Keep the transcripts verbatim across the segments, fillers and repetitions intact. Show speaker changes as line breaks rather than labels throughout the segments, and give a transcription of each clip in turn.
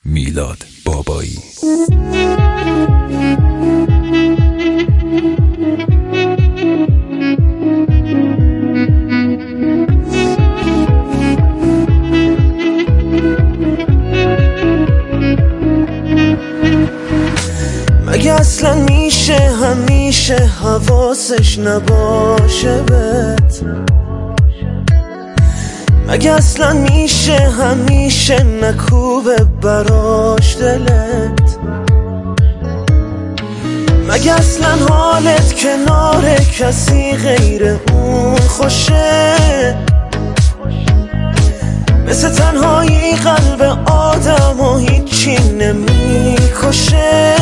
میلاد بابایی.
مگه اصلا میشه همیشه حواسش نباشه بهت؟ مگه اصلا میشه همیشه نکوبه براش دلت؟ مگه اصلا حالت کنار کسی غیر اون خوشه؟ مثل تنهایی قلب آدم و هیچی نمیکشه.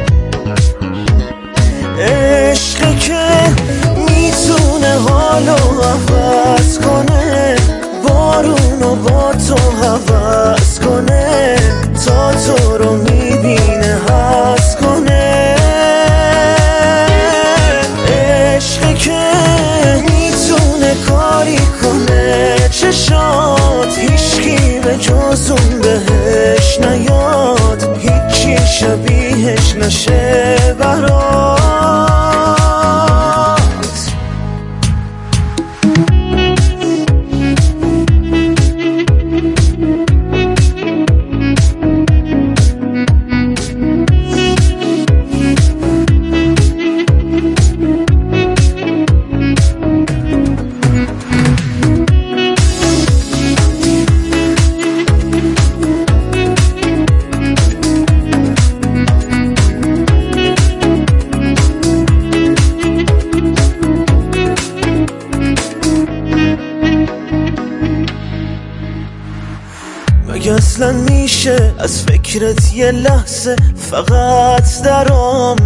عشقی که میتونه حالو عوض کنه، بارونو با تو حوض کنه، تا تو رو میبینه حس کنه. عشقی که میتونه کاری کنه چشات هیچکی به جز اون بهش نیاد، هیچی شبیهش نشه برات. مگه اصلا میشه از فکرت یه لحظه فقط درام؟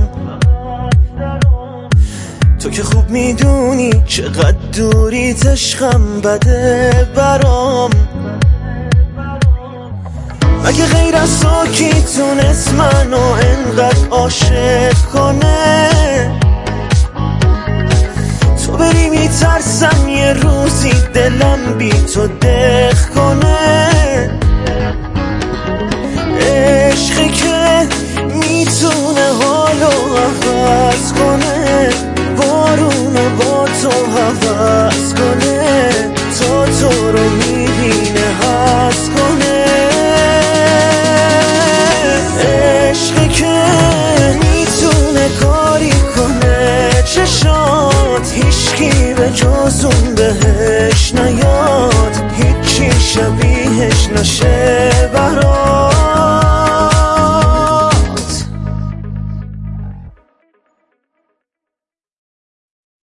تو که خوب میدونی چقدر دوری عشقم بده برام. مگه غیر از تو کی تونست منو انقدر عاشق کنه؟ تو بری میترسم یه روزی دلم بی تو دق کنه.